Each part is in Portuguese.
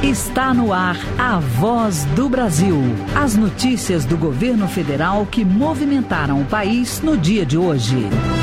Está no ar a Voz do Brasil. As notícias do governo federal que movimentaram o país no dia de hoje.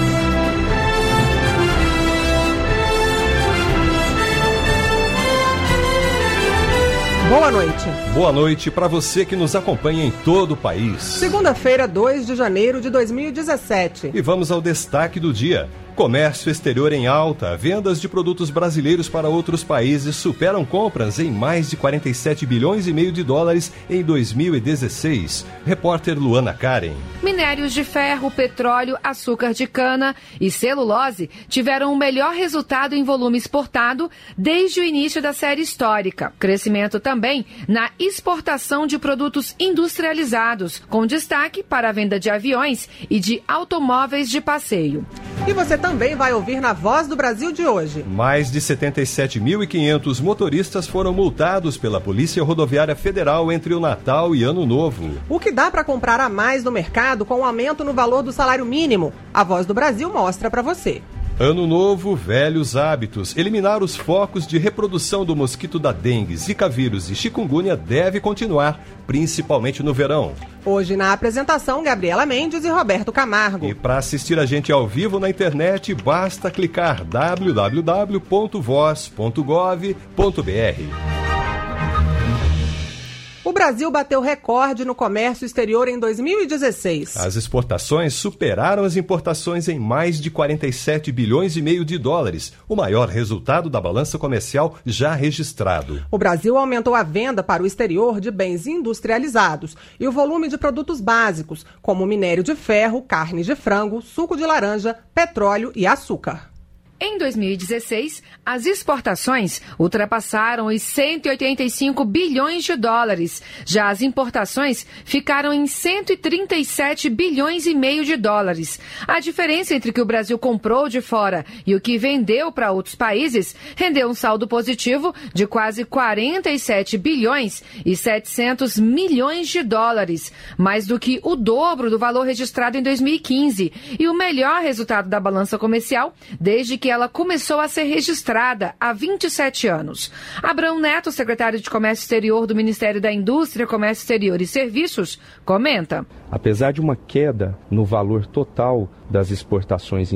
Boa noite. Boa noite para você que nos acompanha em todo o país. Segunda-feira, 2 de janeiro de 2017. E vamos ao destaque do dia. Comércio exterior em alta. Vendas de produtos brasileiros para outros países superam compras em mais de 47 bilhões e meio de dólares em 2016. Repórter Luana Karen. Minérios de ferro, petróleo, açúcar de cana e celulose tiveram o melhor resultado em volume exportado desde o início da série histórica. Crescimento também na exportação de produtos industrializados, com destaque para a venda de aviões e de automóveis de passeio. E você também vai ouvir na Voz do Brasil de hoje. Mais de 77.500 motoristas foram multados pela Polícia Rodoviária Federal entre o Natal e Ano Novo. O que dá para comprar a mais no mercado com um aumento no valor do salário mínimo? A Voz do Brasil mostra para você. Ano novo, velhos hábitos. Eliminar os focos de reprodução do mosquito da dengue, zika vírus e chikungunya deve continuar, principalmente no verão. Hoje na apresentação, Gabriela Mendes e Roberto Camargo. E para assistir a gente ao vivo na internet, basta clicar www.voz.gov.br. O Brasil bateu recorde no comércio exterior em 2016. As exportações superaram as importações em mais de 47 bilhões e meio de dólares, o maior resultado da balança comercial já registrado. O Brasil aumentou a venda para o exterior de bens industrializados e o volume de produtos básicos, como minério de ferro, carne de frango, suco de laranja, petróleo e açúcar. Em 2016, as exportações ultrapassaram os 185 bilhões de dólares. Já as importações ficaram em 137 bilhões e meio de dólares. A diferença entre o que o Brasil comprou de fora e o que vendeu para outros países rendeu um saldo positivo de quase 47 bilhões e 700 milhões de dólares, mais do que o dobro do valor registrado em 2015 e o melhor resultado da balança comercial desde que ela começou a ser registrada há 27 anos. Abrão Neto, secretário de Comércio Exterior do Ministério da Indústria, Comércio Exterior e Serviços, comenta. Apesar de uma queda no valor total das exportações em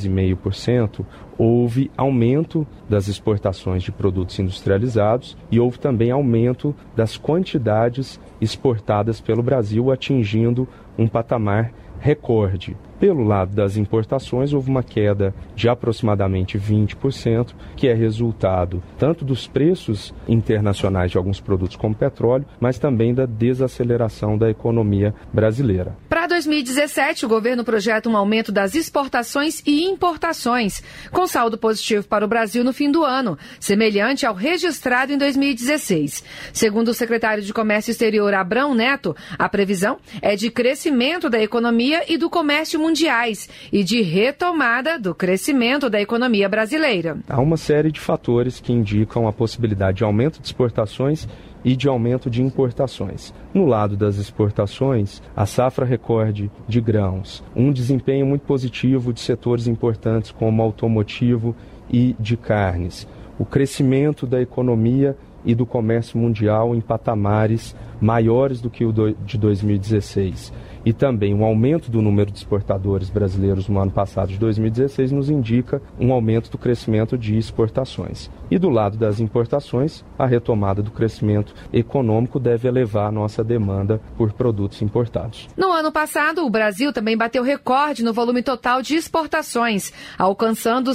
3,5%, houve aumento das exportações de produtos industrializados e houve também aumento das quantidades exportadas pelo Brasil, atingindo um patamar recorde. Pelo lado das importações, houve uma queda de aproximadamente 20%, que é resultado tanto dos preços internacionais de alguns produtos como petróleo, mas também da desaceleração da economia brasileira. Para 2017, o governo projeta um aumento das exportações e importações, com saldo positivo para o Brasil no fim do ano, semelhante ao registrado em 2016. Segundo o secretário de Comércio Exterior, Abrão Neto, a previsão é de crescimento da economia e do comércio mundiais e de retomada do crescimento da economia brasileira. Há uma série de fatores que indicam a possibilidade de aumento de exportações e de aumento de importações. No lado das exportações, a safra recorde de grãos, um desempenho muito positivo de setores importantes como automotivo e de carnes, o crescimento da economia e do comércio mundial em patamares maiores do que o de 2016. E também um aumento do número de exportadores brasileiros no ano passado de 2016 nos indica um aumento do crescimento de exportações. E do lado das importações, a retomada do crescimento econômico deve elevar a nossa demanda por produtos importados. No ano passado, o Brasil também bateu recorde no volume total de exportações, alcançando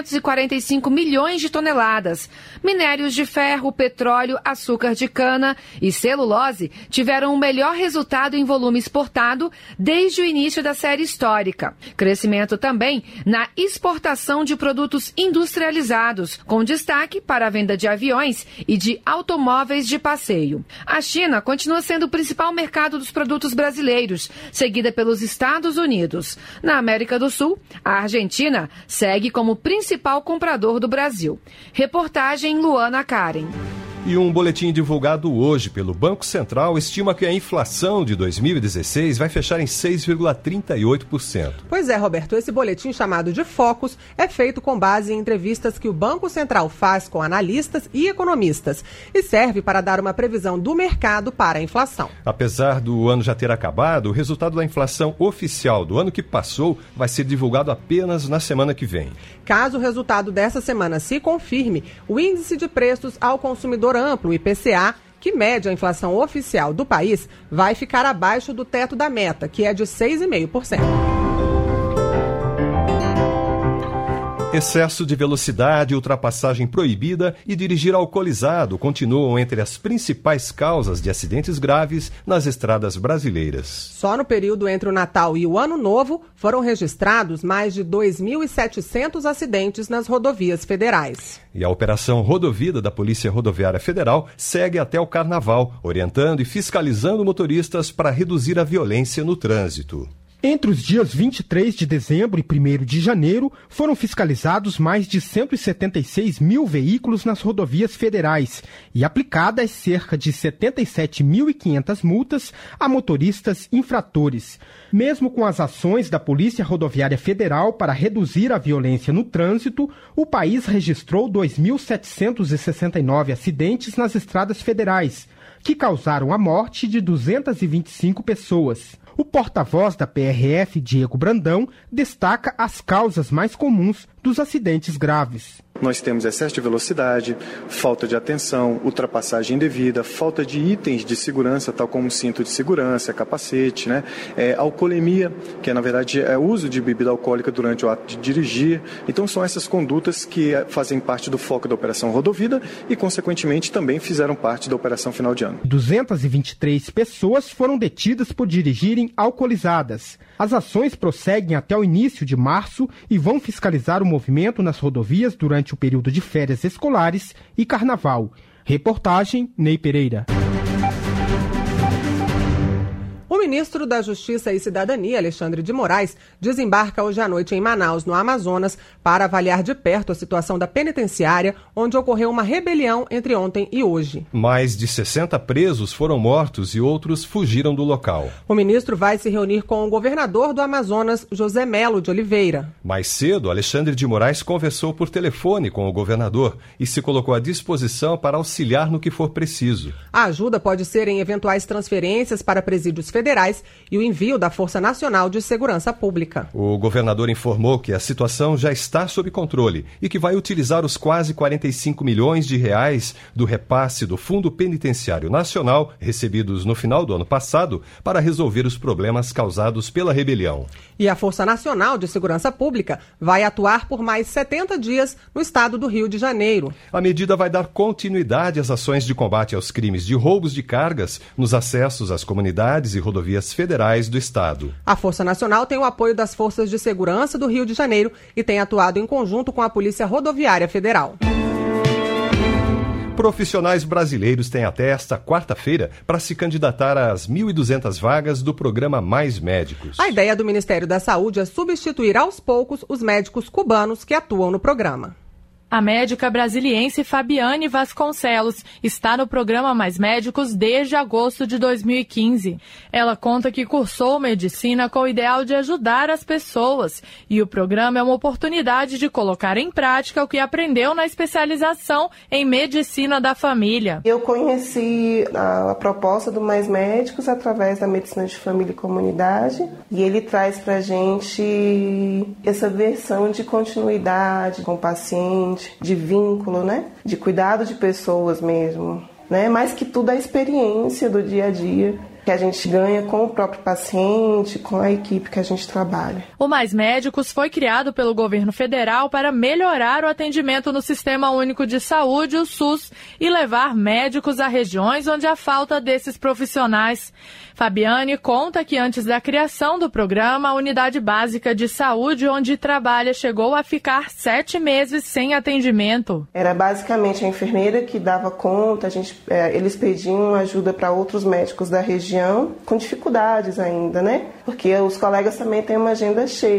645 milhões de toneladas. Minérios de ferro, petróleo, açúcar de cana e celulose tiveram o melhor resultado em volume exportado desde o início da série histórica. Crescimento também na exportação de produtos industrializados, com destaque para a venda de aviões e de automóveis de passeio. A China continua sendo o principal mercado dos produtos brasileiros, seguida pelos Estados Unidos. Na América do Sul, a Argentina segue como principal comprador do Brasil. Reportagem Luana Karen. E um boletim divulgado hoje pelo Banco Central estima que a inflação de 2016 vai fechar em 6,38%. Pois é, Roberto, esse boletim chamado de Focus é feito com base em entrevistas que o Banco Central faz com analistas e economistas e serve para dar uma previsão do mercado para a inflação. Apesar do ano já ter acabado, o resultado da inflação oficial do ano que passou vai ser divulgado apenas na semana que vem. Caso o resultado dessa semana se confirme, o índice de preços ao consumidor amplo, o IPCA, que mede a inflação oficial do país, vai ficar abaixo do teto da meta, que é de 6,5%. Excesso de velocidade, ultrapassagem proibida e dirigir alcoolizado continuam entre as principais causas de acidentes graves nas estradas brasileiras. Só no período entre o Natal e o Ano Novo foram registrados mais de 2.700 acidentes nas rodovias federais. E a Operação Rodovida da Polícia Rodoviária Federal segue até o Carnaval, orientando e fiscalizando motoristas para reduzir a violência no trânsito. Entre os dias 23 de dezembro e 1º de janeiro, foram fiscalizados mais de 176 mil veículos nas rodovias federais e aplicadas cerca de 77.500 multas a motoristas infratores. Mesmo com as ações da Polícia Rodoviária Federal para reduzir a violência no trânsito, o país registrou 2.769 acidentes nas estradas federais, que causaram a morte de 225 pessoas. O porta-voz da PRF, Diego Brandão, destaca as causas mais comuns dos acidentes graves. Nós temos excesso de velocidade, falta de atenção, ultrapassagem indevida, falta de itens de segurança, tal como cinto de segurança, capacete, alcoolemia, que na verdade é o uso de bebida alcoólica durante o ato de dirigir. Então são essas condutas que fazem parte do foco da Operação Rodovida e, consequentemente, também fizeram parte da Operação Final de Ano. 223 pessoas foram detidas por dirigirem alcoolizadas. As ações prosseguem até o início de março e vão fiscalizar o movimento nas rodovias durante o período de férias escolares e carnaval. Reportagem, Ney Pereira. O ministro da Justiça e Cidadania, Alexandre de Moraes, desembarca hoje à noite em Manaus, no Amazonas, para avaliar de perto a situação da penitenciária, onde ocorreu uma rebelião entre ontem e hoje. Mais de 60 presos foram mortos e outros fugiram do local. O ministro vai se reunir com o governador do Amazonas, José Melo de Oliveira. Mais cedo, Alexandre de Moraes conversou por telefone com o governador e se colocou à disposição para auxiliar no que for preciso. A ajuda pode ser em eventuais transferências para presídios federais e o envio da Força Nacional de Segurança Pública. O governador informou que a situação já está sob controle e que vai utilizar os quase 45 milhões de reais do repasse do Fundo Penitenciário Nacional, recebidos no final do ano passado, para resolver os problemas causados pela rebelião. E a Força Nacional de Segurança Pública vai atuar por mais 70 dias no estado do Rio de Janeiro. A medida vai dar continuidade às ações de combate aos crimes de roubos de cargas nos acessos às comunidades e rodovias federais do estado. A Força Nacional tem o apoio das Forças de Segurança do Rio de Janeiro e tem atuado em conjunto com a Polícia Rodoviária Federal. Profissionais brasileiros têm até esta quarta-feira para se candidatar às 1.200 vagas do programa Mais Médicos. A ideia do Ministério da Saúde é substituir aos poucos os médicos cubanos que atuam no programa. A médica brasiliense Fabiane Vasconcelos está no programa Mais Médicos desde agosto de 2015. Ela conta que cursou medicina com o ideal de ajudar as pessoas e o programa é uma oportunidade de colocar em prática o que aprendeu na especialização em medicina da família. Eu conheci a proposta do Mais Médicos através da medicina de família e comunidade e ele traz pra gente essa versão de continuidade com o paciente, de vínculo, de cuidado de pessoas mesmo, mais que tudo a experiência do dia a dia que a gente ganha com o próprio paciente, com a equipe que a gente trabalha. O Mais Médicos foi criado pelo governo federal para melhorar o atendimento no Sistema Único de Saúde, o SUS, e levar médicos a regiões onde há falta desses profissionais. Fabiane conta que antes da criação do programa, a Unidade Básica de Saúde, onde trabalha, chegou a ficar 7 meses sem atendimento. Era basicamente a enfermeira que dava conta, eles pediam ajuda para outros médicos da região, com dificuldades ainda, porque os colegas também têm uma agenda cheia.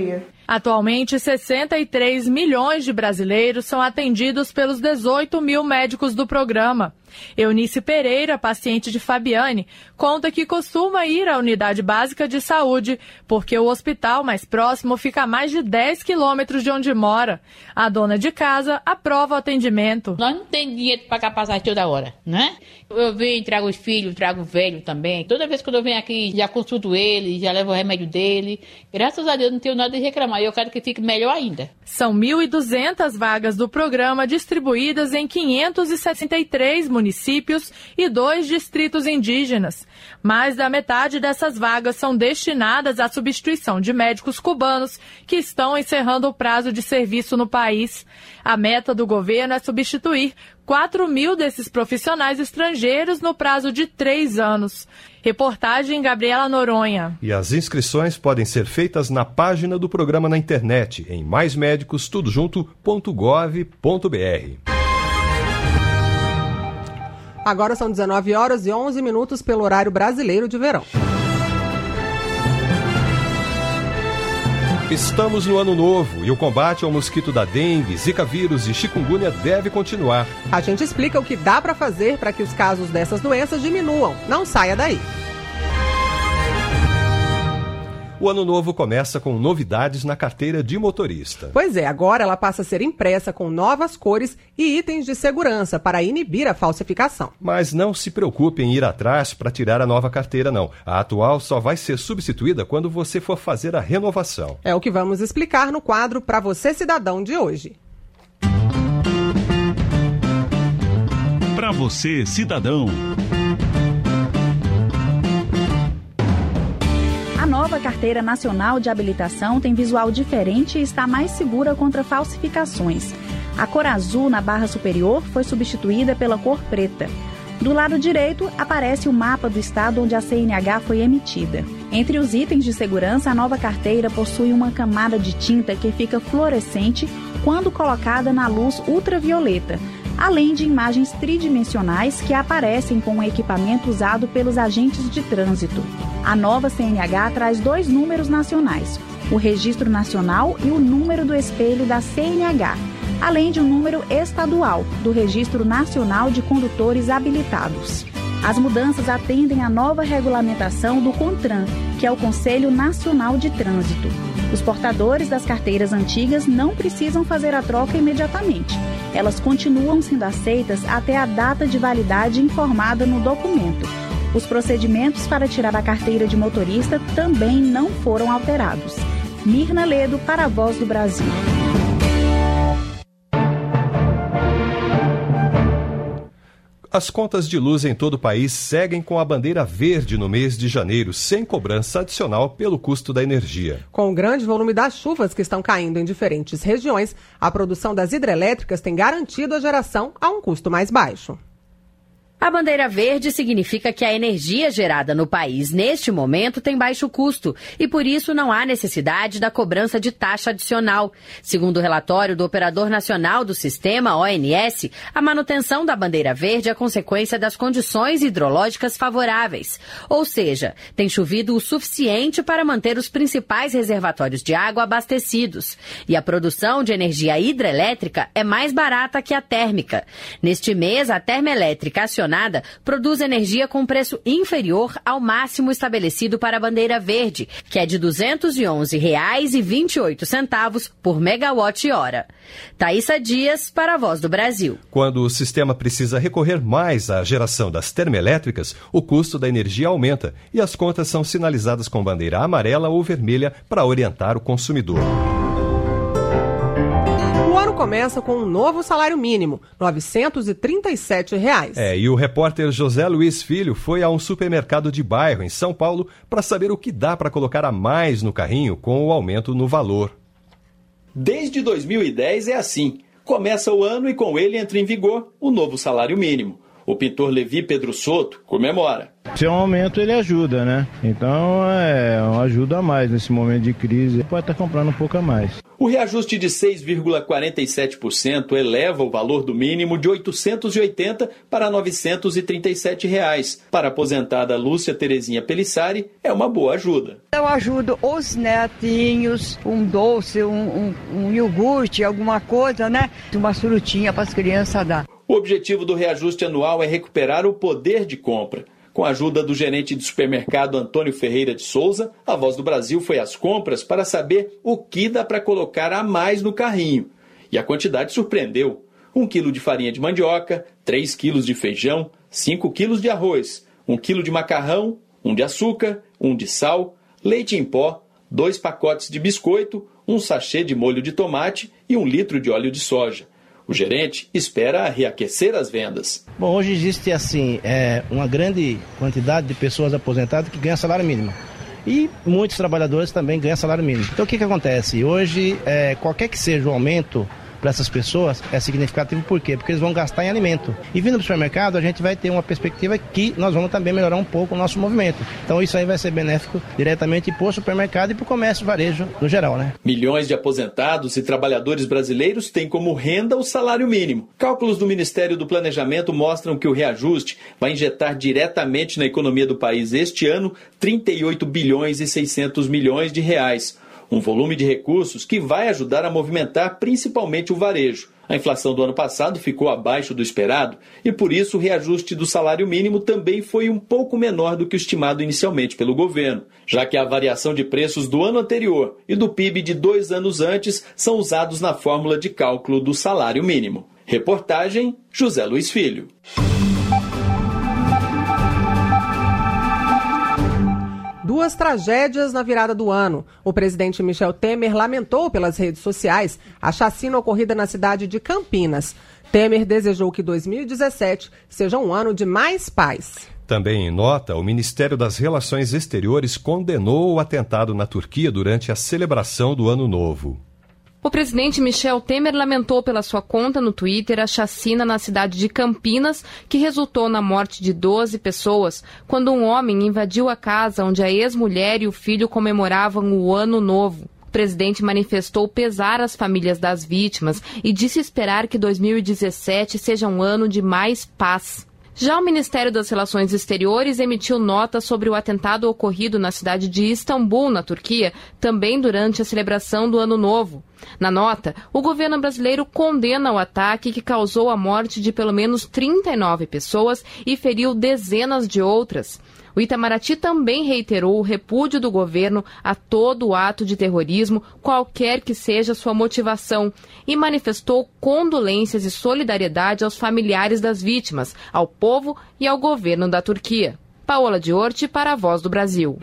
Atualmente, 63 milhões de brasileiros são atendidos pelos 18 mil médicos do programa. Eunice Pereira, paciente de Fabiane, conta que costuma ir à unidade básica de saúde porque o hospital mais próximo fica a mais de 10 quilômetros de onde mora. A dona de casa aprova o atendimento. Nós não temos dinheiro para pagar passagem toda hora, né? Eu venho, trago os filhos, trago o velho também. Toda vez que eu venho aqui, já consulto ele, já levo o remédio dele. Graças a Deus não tenho nada de reclamar e eu quero que fique melhor ainda. São 1.200 vagas do programa distribuídas em 563 municípios e 2 distritos indígenas. Mais da metade dessas vagas são destinadas à substituição de médicos cubanos que estão encerrando o prazo de serviço no país. A meta do governo é substituir 4 mil desses profissionais estrangeiros no prazo de 3 anos. Reportagem Gabriela Noronha. E as inscrições podem ser feitas na página do programa na internet, em maismedicostudojunto.gov.br. Agora são 19h11 pelo horário brasileiro de verão. Estamos no ano novo e o combate ao mosquito da dengue, zika vírus e chikungunya deve continuar. A gente explica o que dá para fazer para que os casos dessas doenças diminuam. Não saia daí. O ano novo começa com novidades na carteira de motorista. Pois é, agora ela passa a ser impressa com novas cores e itens de segurança para inibir a falsificação. Mas não se preocupe em ir atrás para tirar a nova carteira, não. A atual só vai ser substituída quando você for fazer a renovação. É o que vamos explicar no quadro Pra Você Cidadão de hoje. Pra Você Cidadão. A nova Carteira Nacional de Habilitação tem visual diferente e está mais segura contra falsificações. A cor azul na barra superior foi substituída pela cor preta. Do lado direito, aparece o mapa do estado onde a CNH foi emitida. Entre os itens de segurança, a nova carteira possui uma camada de tinta que fica fluorescente quando colocada na luz ultravioleta, além de imagens tridimensionais que aparecem com o equipamento usado pelos agentes de trânsito. A nova CNH traz 2 números nacionais, o Registro Nacional e o número do espelho da CNH, além de um número estadual, do Registro Nacional de Condutores Habilitados. As mudanças atendem à nova regulamentação do CONTRAN, que é o Conselho Nacional de Trânsito. Os portadores das carteiras antigas não precisam fazer a troca imediatamente. Elas continuam sendo aceitas até a data de validade informada no documento. Os procedimentos para tirar a carteira de motorista também não foram alterados. Mirna Ledo para a Voz do Brasil. As contas de luz em todo o país seguem com a bandeira verde no mês de janeiro, sem cobrança adicional pelo custo da energia. Com o grande volume das chuvas que estão caindo em diferentes regiões, a produção das hidrelétricas tem garantido a geração a um custo mais baixo. A bandeira verde significa que a energia gerada no país neste momento tem baixo custo e, por isso, não há necessidade da cobrança de taxa adicional. Segundo o relatório do Operador Nacional do Sistema, ONS, a manutenção da bandeira verde é consequência das condições hidrológicas favoráveis. Ou seja, tem chovido o suficiente para manter os principais reservatórios de água abastecidos. E a produção de energia hidrelétrica é mais barata que a térmica. Neste mês, a termoelétrica acionada produz energia com preço inferior ao máximo estabelecido para a bandeira verde, que é de R$ 211,28 por megawatt-hora. Thaísa Dias para a Voz do Brasil. Quando o sistema precisa recorrer mais à geração das termoelétricas, o custo da energia aumenta e as contas são sinalizadas com bandeira amarela ou vermelha para orientar o consumidor. O ano começa com um novo salário mínimo, R$ 937. E o repórter José Luiz Filho foi a um supermercado de bairro em São Paulo para saber o que dá para colocar a mais no carrinho com o aumento no valor. Desde 2010 é assim. Começa o ano e com ele entra em vigor o novo salário mínimo. O pintor Levi Pedro Soto comemora. Se é um aumento, ele ajuda, né? Então é uma ajuda a mais nesse momento de crise. Pode estar comprando um pouco a mais. O reajuste de 6,47% eleva o valor do mínimo de R$ 880 para R$ 937. Para a aposentada Lúcia Terezinha Pelissari, é uma boa ajuda. Eu ajudo os netinhos, um doce, um iogurte, alguma coisa, né? Uma frutinha para as crianças dar. O objetivo do reajuste anual é recuperar o poder de compra. Com a ajuda do gerente de supermercado Antônio Ferreira de Souza, a Voz do Brasil foi às compras para saber o que dá para colocar a mais no carrinho. E a quantidade surpreendeu. 1 quilo de farinha de mandioca, 3 quilos de feijão, 5 quilos de arroz, 1 quilo de macarrão, 1 de açúcar, 1 de sal, leite em pó, 2 pacotes de biscoito, 1 sachê de molho de tomate e 1 litro de óleo de soja. O gerente espera reaquecer as vendas. Bom, hoje existe uma grande quantidade de pessoas aposentadas que ganham salário mínimo. E muitos trabalhadores também ganham salário mínimo. Então o que acontece? Hoje, qualquer que seja o aumento para essas pessoas é significativo. Por quê? Porque eles vão gastar em alimento. E vindo para o supermercado, a gente vai ter uma perspectiva que nós vamos também melhorar um pouco o nosso movimento. Então isso aí vai ser benéfico diretamente para o supermercado e para o comércio varejo no geral, né? Milhões de aposentados e trabalhadores brasileiros têm como renda o salário mínimo. Cálculos do Ministério do Planejamento mostram que o reajuste vai injetar diretamente na economia do país este ano 38 bilhões e 600 milhões de reais. Um volume de recursos que vai ajudar a movimentar principalmente o varejo. A inflação do ano passado ficou abaixo do esperado e, por isso, o reajuste do salário mínimo também foi um pouco menor do que o estimado inicialmente pelo governo, já que a variação de preços do ano anterior e do PIB de 2 anos antes são usados na fórmula de cálculo do salário mínimo. Reportagem José Luiz Filho. Duas tragédias na virada do ano. O presidente Michel Temer lamentou pelas redes sociais a chacina ocorrida na cidade de Campinas. Temer desejou que 2017 seja um ano de mais paz. Também em nota, o Ministério das Relações Exteriores condenou o atentado na Turquia durante a celebração do Ano Novo. O presidente Michel Temer lamentou pela sua conta no Twitter a chacina na cidade de Campinas, que resultou na morte de 12 pessoas, quando um homem invadiu a casa onde a ex-mulher e o filho comemoravam o Ano Novo. O presidente manifestou pesar às famílias das vítimas e disse esperar que 2017 seja um ano de mais paz. Já o Ministério das Relações Exteriores emitiu nota sobre o atentado ocorrido na cidade de Istambul, na Turquia, também durante a celebração do Ano Novo. Na nota, o governo brasileiro condena o ataque que causou a morte de pelo menos 39 pessoas e feriu dezenas de outras. O Itamaraty também reiterou o repúdio do governo a todo ato de terrorismo, qualquer que seja sua motivação, e manifestou condolências e solidariedade aos familiares das vítimas, ao povo e ao governo da Turquia. Paola Diorti para a Voz do Brasil.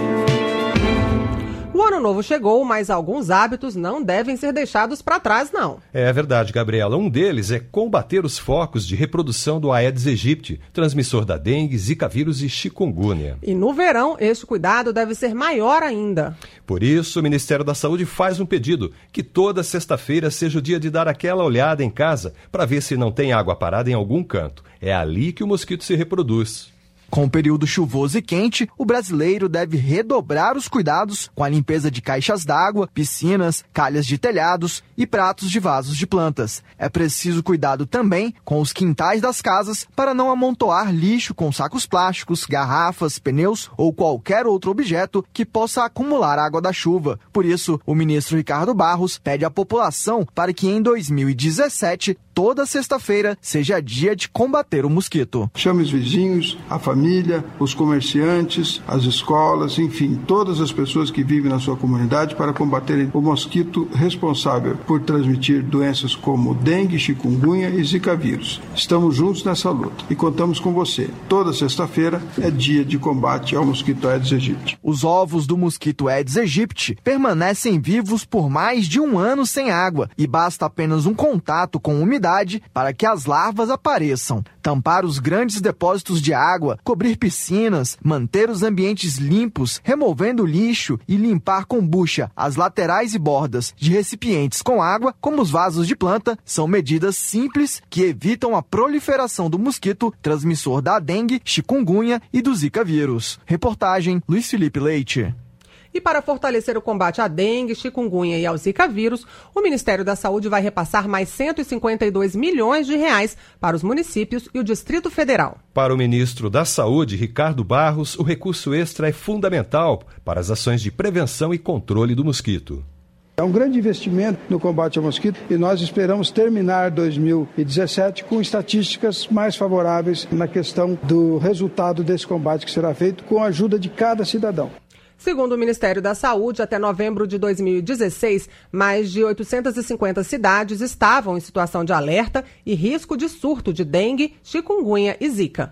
O ano novo chegou, mas alguns hábitos não devem ser deixados para trás, não. É verdade, Gabriela. Um deles é combater os focos de reprodução do Aedes aegypti, transmissor da dengue, zika vírus e chikungunya. E no verão, este cuidado deve ser maior ainda. Por isso, o Ministério da Saúde faz um pedido, que toda sexta-feira seja o dia de dar aquela olhada em casa para ver se não tem água parada em algum canto. É ali que o mosquito se reproduz. Com o período chuvoso e quente, o brasileiro deve redobrar os cuidados com a limpeza de caixas d'água, piscinas, calhas de telhados e pratos de vasos de plantas. É preciso cuidado também com os quintais das casas para não amontoar lixo com sacos plásticos, garrafas, pneus ou qualquer outro objeto que possa acumular água da chuva. Por isso, o ministro Ricardo Barros pede à população para que em 2017 toda sexta-feira seja dia de combater o mosquito. Chame os vizinhos, a família, os comerciantes, as escolas, enfim, todas as pessoas que vivem na sua comunidade para combaterem o mosquito responsável por transmitir doenças como dengue, chikungunya e zika vírus. Estamos juntos nessa luta e contamos com você. Toda sexta-feira é dia de combate ao mosquito Aedes aegypti. Os ovos do mosquito Aedes aegypti permanecem vivos por mais de 1 ano sem água e basta apenas um contato com umidade para que as larvas apareçam. Tampar os grandes depósitos de água, cobrir piscinas, manter os ambientes limpos, removendo o lixo e limpar com bucha as laterais e bordas de recipientes com água, como os vasos de planta, são medidas simples que evitam a proliferação do mosquito transmissor da dengue, chikungunya e do zika vírus. Reportagem Luiz Felipe Leite. E para fortalecer o combate à dengue, chikungunya e ao Zika vírus, o Ministério da Saúde vai repassar mais 152 milhões de reais para os municípios e o Distrito Federal. Para o ministro da Saúde, Ricardo Barros, o recurso extra é fundamental para as ações de prevenção e controle do mosquito. É um grande investimento no combate ao mosquito e nós esperamos terminar 2017 com estatísticas mais favoráveis na questão do resultado desse combate que será feito com a ajuda de cada cidadão. Segundo o Ministério da Saúde, até novembro de 2016, mais de 850 cidades estavam em situação de alerta e risco de surto de dengue, chikungunya e zika.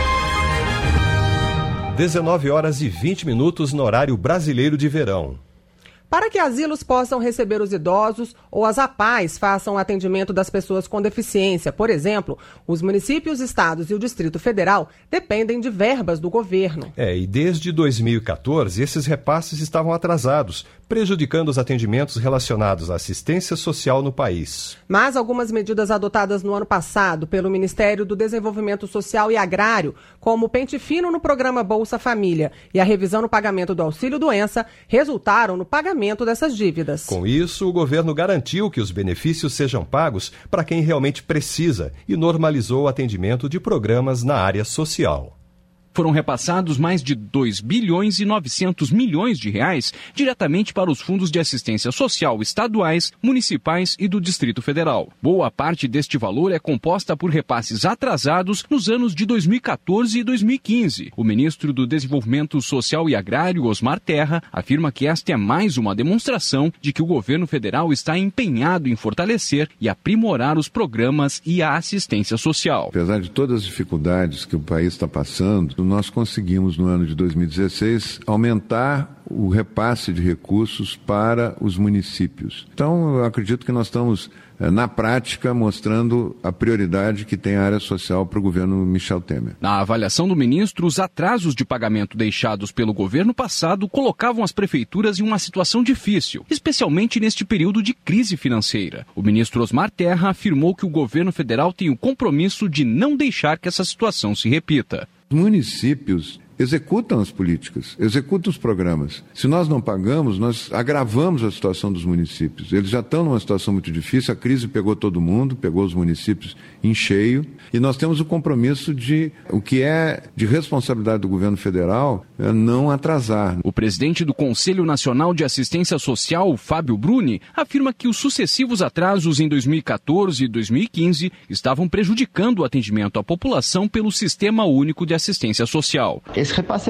19h20 no horário brasileiro de verão. Para que asilos possam receber os idosos ou as APAES façam o atendimento das pessoas com deficiência, por exemplo, os municípios, estados e o Distrito Federal dependem de verbas do governo. E desde 2014 esses repasses estavam atrasados, prejudicando os atendimentos relacionados à assistência social no país. Mas algumas medidas adotadas no ano passado pelo Ministério do Desenvolvimento Social e Agrário, como o pente fino no programa Bolsa Família e a revisão no pagamento do auxílio-doença, resultaram no pagamento dessas dívidas. Com isso, o governo garantiu que os benefícios sejam pagos para quem realmente precisa e normalizou o atendimento de programas na área social. Foram repassados mais de 2 bilhões e 900 milhões de reais diretamente para os fundos de assistência social estaduais, municipais e do Distrito Federal. Boa parte deste valor é composta por repasses atrasados nos anos de 2014 e 2015. O ministro do Desenvolvimento Social e Agrário, Osmar Terra, afirma que esta é mais uma demonstração de que o governo federal está empenhado em fortalecer e aprimorar os programas e a assistência social. Apesar de todas as dificuldades que o país está passando, nós conseguimos, no ano de 2016, aumentar o repasse de recursos para os municípios. Então, eu acredito que nós estamos, na prática, mostrando a prioridade que tem a área social para o governo Michel Temer. Na avaliação do ministro, os atrasos de pagamento deixados pelo governo passado colocavam as prefeituras em uma situação difícil, especialmente neste período de crise financeira. O ministro Osmar Terra afirmou que o governo federal tem o compromisso de não deixar que essa situação se repita. Os municípios executam as políticas, executam os programas. Se nós não pagamos, nós agravamos a situação dos municípios. Eles já estão numa situação muito difícil, a crise pegou todo mundo, pegou os municípios em cheio, e nós temos o compromisso de, o que é de responsabilidade do governo federal, é não atrasar. O presidente do Conselho Nacional de Assistência Social, Fábio Bruni, afirma que os sucessivos atrasos em 2014 e 2015 estavam prejudicando o atendimento à população pelo Sistema Único de Assistência Social. Esse repasse é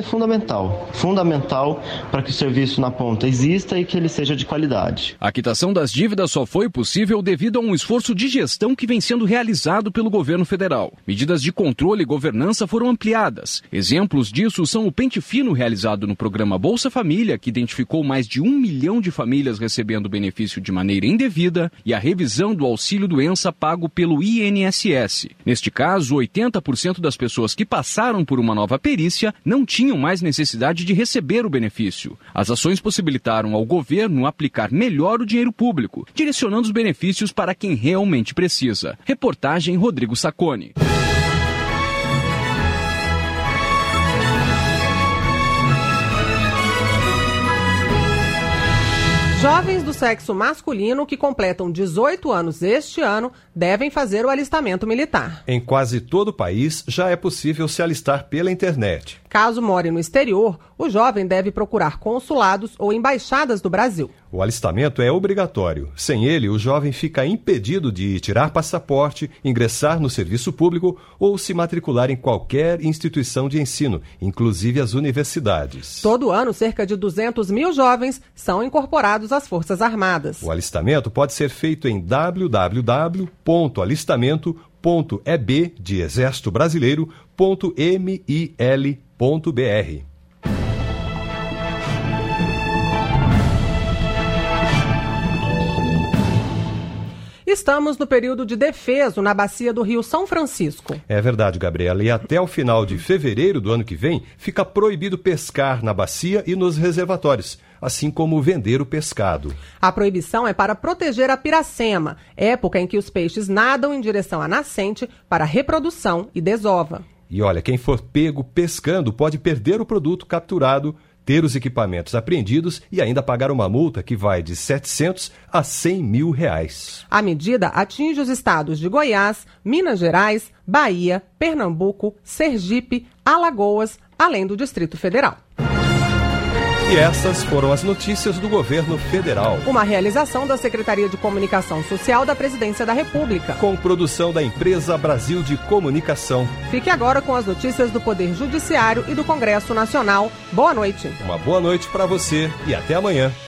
fundamental para que o serviço na ponta exista e que ele seja de qualidade. A quitação das dívidas só foi possível devido a um esforço de gestão que vem sendo realizado pelo governo federal. Medidas de controle e governança foram ampliadas. Exemplos disso são o pente fino realizado no programa Bolsa Família, que identificou mais de 1 milhão de famílias recebendo benefício de maneira indevida, e a revisão do auxílio-doença pago pelo INSS. Neste caso, 80% das pessoas que passaram por uma nova perícia não tinham mais necessidade de receber o benefício. As ações possibilitaram ao governo aplicar melhor o dinheiro público, direcionando os benefícios para quem realmente precisa. Reportagem Rodrigo Sacconi. Jovens do sexo masculino que completam 18 anos este ano devem fazer o alistamento militar. Em quase todo o país, já é possível se alistar pela internet. Caso more no exterior, o jovem deve procurar consulados ou embaixadas do Brasil. O alistamento é obrigatório. Sem ele, o jovem fica impedido de tirar passaporte, ingressar no serviço público ou se matricular em qualquer instituição de ensino, inclusive as universidades. Todo ano, cerca de 200 mil jovens são incorporados às Forças Armadas. O alistamento pode ser feito em www.alistamento.eb de Exército Brasileiro.mil.br. Estamos no período de defeso na bacia do Rio São Francisco. É verdade, Gabriela. E até o final de fevereiro do ano que vem, fica proibido pescar na bacia e nos reservatórios, assim como vender o pescado. A proibição é para proteger a piracema, época em que os peixes nadam em direção à nascente para reprodução e desova. E olha, quem for pego pescando pode perder o produto capturado, ter os equipamentos apreendidos e ainda pagar uma multa que vai de R$ 700 a R$ 100 mil. A medida atinge os estados de Goiás, Minas Gerais, Bahia, Pernambuco, Sergipe, Alagoas, além do Distrito Federal. E essas foram as notícias do governo federal. Uma realização da Secretaria de Comunicação Social da Presidência da República. Com produção da Empresa Brasil de Comunicação. Fique agora com as notícias do Poder Judiciário e do Congresso Nacional. Boa noite. Uma boa noite para você e até amanhã.